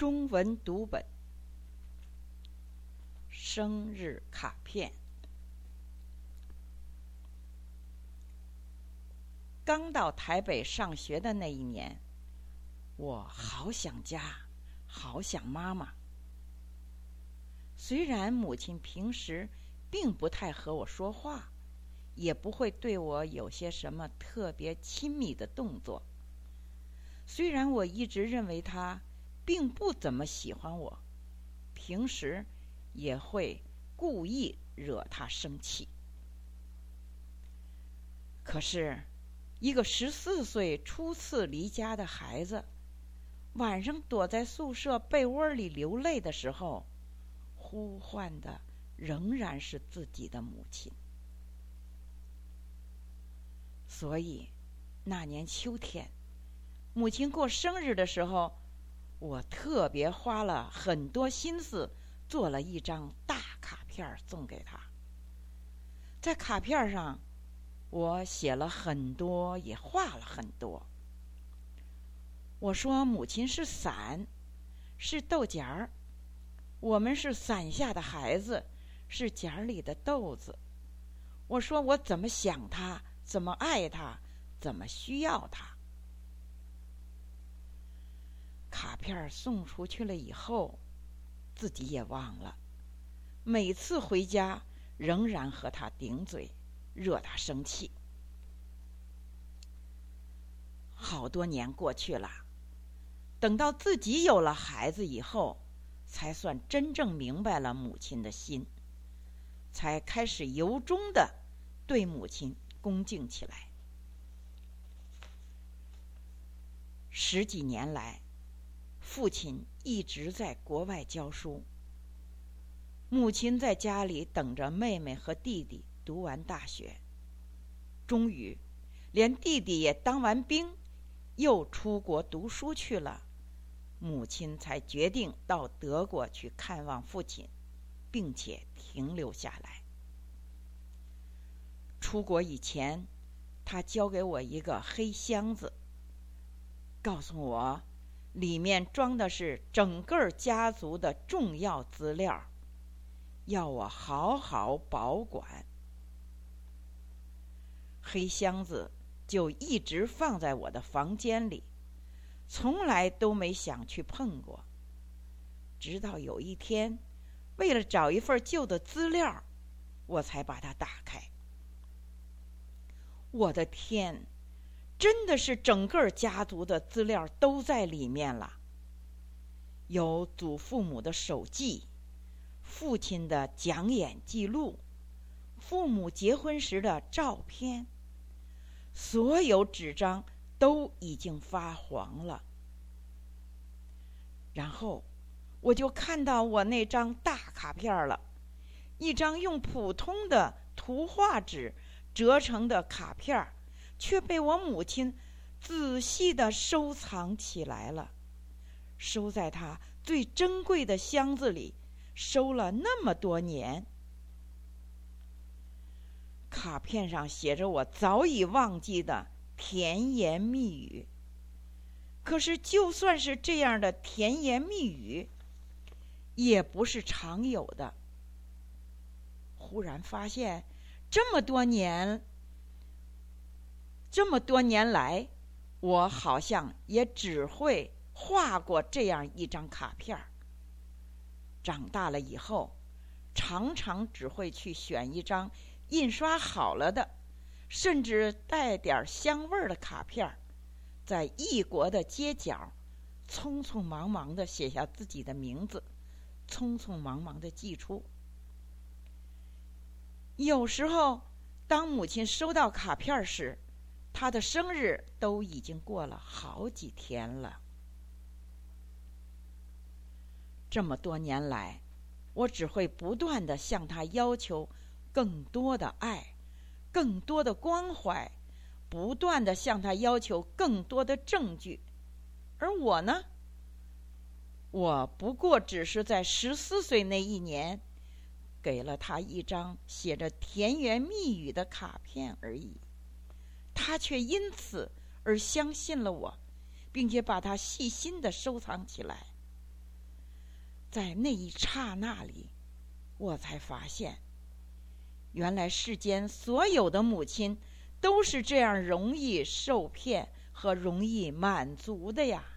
中文读本，生日卡片。刚到台北上学的那一年，我好想家，好想妈妈。虽然母亲平时并不太和我说话，也不会对我有些什么特别亲密的动作，虽然我一直认为她并不怎么喜欢我，平时也会故意惹她生气。可是一个14岁初次离家的孩子，晚上躲在宿舍被窝里流泪的时候，呼唤的仍然是自己的母亲。所以那年秋天，母亲过生日的时候，我特别花了很多心思做了一张大卡片送给她。在卡片上我写了很多，也画了很多。我说母亲是伞，是豆荚儿，我们是伞下的孩子，是荚里的豆子。我说我怎么想她，怎么爱她，怎么需要她。卡片送出去了以后，自己也忘了，每次回家仍然和她顶嘴，惹她生气。好多年过去了，等到自己有了孩子以后，才算真正明白了母亲的心，才开始由衷的对母亲恭敬起来。10几年来，父亲一直在国外教书，母亲在家里等着妹妹和弟弟读完大学。终于连弟弟也当完兵，又出国读书去了，母亲才决定到德国去看望父亲，并且停留下来。出国以前，他交给我一个黑箱子，告诉我里面装的是整个家族的重要资料，要我好好保管。黑箱子就一直放在我的房间里，从来都没想去碰过。直到有一天，为了找一份旧的资料，我才把它打开。我的天，真的是整个家族的资料都在里面了。有祖父母的手记，父亲的讲演记录，父母结婚时的照片，所有纸张都已经发黄了。然后我就看到我那张大卡片了，一张用普通的图画纸折成的卡片，却被我母亲仔细地收藏起来了，收在她最珍贵的箱子里，收了那么多年。卡片上写着我早已忘记的甜言蜜语，可是就算是这样的甜言蜜语，也不是常有的。忽然发现这么多年来，我好像也只会画过这样一张卡片。长大了以后，常常只会去选一张印刷好了的，甚至带点香味的卡片，在异国的街角匆匆忙忙地写下自己的名字，匆匆忙忙地寄出。有时候当母亲收到卡片时，她的生日都已经过了好几天了。这么多年来，我只会不断地向她要求更多的爱，更多的关怀，不断地向她要求更多的证据。而我呢，我不过只是在14岁那一年，给了她一张写着甜言蜜语的卡片而已。她却因此而相信了我，并且把它细心地收藏起来。 在那一刹那里，我才发现，原来世间所有的母亲都是这样容易受骗和容易满足的呀。